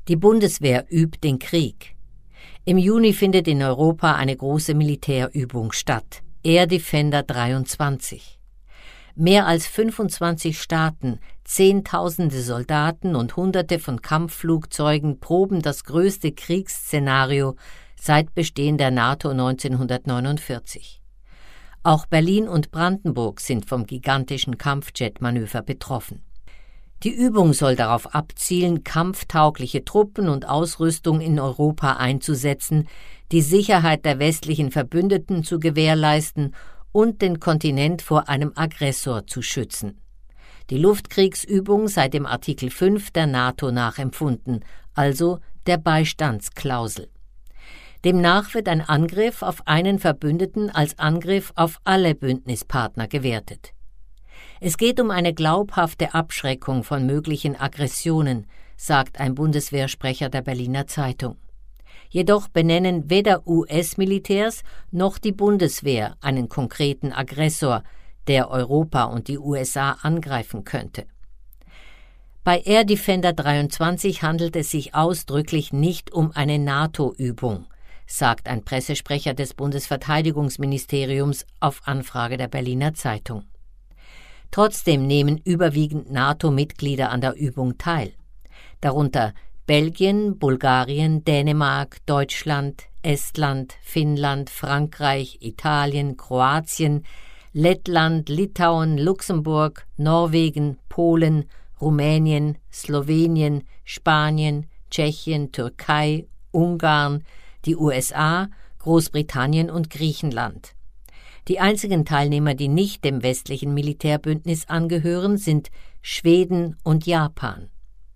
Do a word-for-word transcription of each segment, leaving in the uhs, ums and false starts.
Die Bundeswehr übt den Krieg. Im Juni findet in Europa eine große Militärübung statt, Air Defender dreiundzwanzig. Mehr als fünfundzwanzig Staaten, Zehntausende Soldaten und Hunderte von Kampfflugzeugen proben das größte Kriegsszenario seit Bestehen der NATO neunzehnhundertneunundvierzig. Auch Berlin und Brandenburg sind vom gigantischen Kampfjet-Manöver betroffen. Die Übung soll darauf abzielen, kampftaugliche Truppen und Ausrüstung in Europa einzusetzen, die Sicherheit der westlichen Verbündeten zu gewährleisten und den Kontinent vor einem Aggressor zu schützen. Die Luftkriegsübung sei dem Artikel fünf der NATO nachempfunden, also der Beistandsklausel. Demnach wird ein Angriff auf einen Verbündeten als Angriff auf alle Bündnispartner gewertet. Es geht um eine glaubhafte Abschreckung von möglichen Aggressionen, sagt ein Bundeswehrsprecher der Berliner Zeitung. Jedoch benennen weder U S-Militärs noch die Bundeswehr einen konkreten Aggressor, der Europa und die U S A angreifen könnte. Bei Air Defender dreiundzwanzig handelt es sich ausdrücklich nicht um eine NATO-Übung, sagt ein Pressesprecher des Bundesverteidigungsministeriums auf Anfrage der Berliner Zeitung. Trotzdem nehmen überwiegend NATO-Mitglieder an der Übung teil, darunter Belgien, Bulgarien, Dänemark, Deutschland, Estland, Finnland, Frankreich, Italien, Kroatien, Lettland, Litauen, Luxemburg, Norwegen, Polen, Rumänien, Slowenien, Spanien, Tschechien, Türkei, Ungarn, die U S A, Großbritannien und Griechenland. Die einzigen Teilnehmer, die nicht dem westlichen Militärbündnis angehören, sind Schweden und Japan.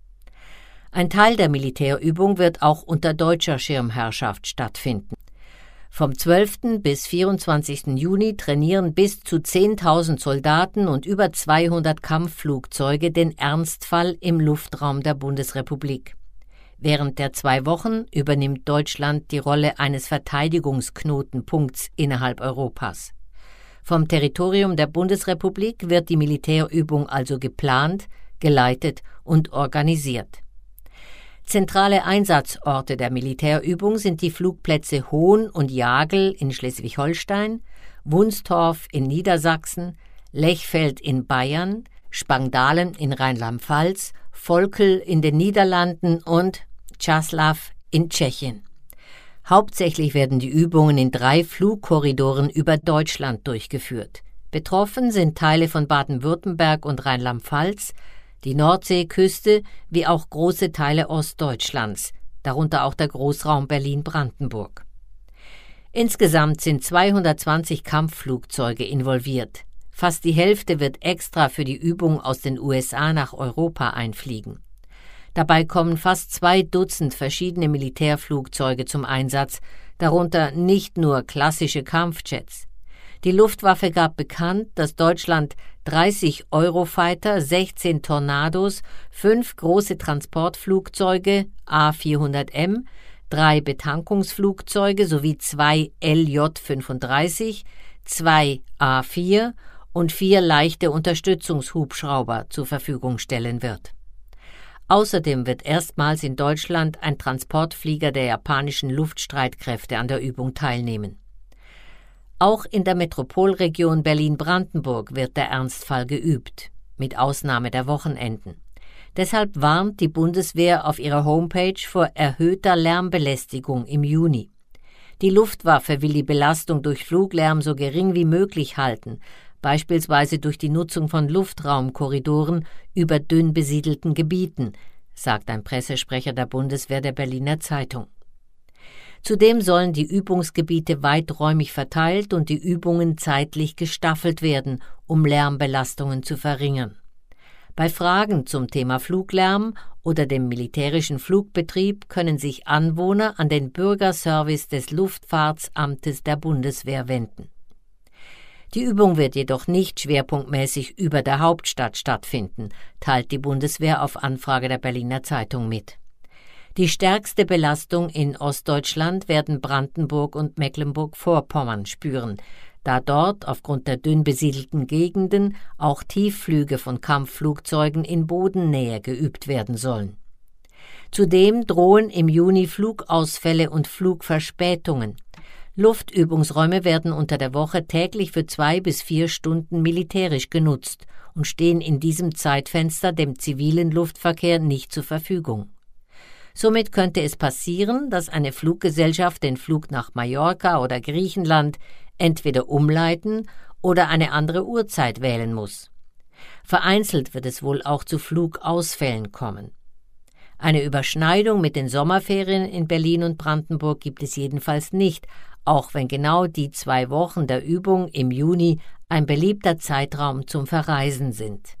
Ein Teil der Militärübung wird auch unter deutscher Schirmherrschaft stattfinden. Vom zwölften bis vierundzwanzigsten Juni trainieren bis zu zehntausend Soldaten und über zweihundert Kampfflugzeuge den Ernstfall im Luftraum der Bundesrepublik. Während der zwei Wochen übernimmt Deutschland die Rolle eines Verteidigungsknotenpunkts innerhalb Europas. Vom Territorium der Bundesrepublik wird die Militärübung also geplant, geleitet und organisiert. Zentrale Einsatzorte der Militärübung sind die Flugplätze Hohn und Jagel in Schleswig-Holstein, Wunstorf in Niedersachsen, Lechfeld in Bayern, Spangdalen in Rheinland-Pfalz, Volkel in den Niederlanden und Čáslav in Tschechien. Hauptsächlich werden die Übungen in drei Flugkorridoren über Deutschland durchgeführt. Betroffen sind Teile von Baden-Württemberg und Rheinland-Pfalz, die Nordseeküste wie auch große Teile Ostdeutschlands, darunter auch der Großraum Berlin-Brandenburg. Insgesamt sind zweihundertzwanzig Kampfflugzeuge involviert. Fast die Hälfte wird extra für die Übung aus den U S A nach Europa einfliegen. Dabei kommen fast zwei Dutzend verschiedene Militärflugzeuge zum Einsatz, darunter nicht nur klassische Kampfjets. Die Luftwaffe gab bekannt, dass Deutschland dreißig Eurofighter, sechzehn Tornados, fünf große Transportflugzeuge A vierhundert M, drei Betankungsflugzeuge sowie zwei L J fünfunddreißig, zwei A vier und vier leichte Unterstützungshubschrauber zur Verfügung stellen wird. Außerdem wird erstmals in Deutschland ein Transportflieger der japanischen Luftstreitkräfte an der Übung teilnehmen. Auch in der Metropolregion Berlin-Brandenburg wird der Ernstfall geübt, mit Ausnahme der Wochenenden. Deshalb warnt die Bundeswehr auf ihrer Homepage vor erhöhter Lärmbelästigung im Juni. Die Luftwaffe will die Belastung durch Fluglärm so gering wie möglich halten, beispielsweise durch die Nutzung von Luftraumkorridoren über dünn besiedelten Gebieten, sagt ein Pressesprecher der Bundeswehr der Berliner Zeitung. Zudem sollen die Übungsgebiete weiträumig verteilt und die Übungen zeitlich gestaffelt werden, um Lärmbelastungen zu verringern. Bei Fragen zum Thema Fluglärm oder dem militärischen Flugbetrieb können sich Anwohner an den Bürgerservice des Luftfahrtsamtes der Bundeswehr wenden. Die Übung wird jedoch nicht schwerpunktmäßig über der Hauptstadt stattfinden, teilt die Bundeswehr auf Anfrage der Berliner Zeitung mit. Die stärkste Belastung in Ostdeutschland werden Brandenburg und Mecklenburg-Vorpommern spüren, da dort aufgrund der dünn besiedelten Gegenden auch Tiefflüge von Kampfflugzeugen in Bodennähe geübt werden sollen. Zudem drohen im Juni Flugausfälle und Flugverspätungen. Luftübungsräume werden unter der Woche täglich für zwei bis vier Stunden militärisch genutzt und stehen in diesem Zeitfenster dem zivilen Luftverkehr nicht zur Verfügung. Somit könnte es passieren, dass eine Fluggesellschaft den Flug nach Mallorca oder Griechenland entweder umleiten oder eine andere Uhrzeit wählen muss. Vereinzelt wird es wohl auch zu Flugausfällen kommen. Eine Überschneidung mit den Sommerferien in Berlin und Brandenburg gibt es jedenfalls nicht, auch wenn genau die zwei Wochen der Übung im Juni ein beliebter Zeitraum zum Verreisen sind.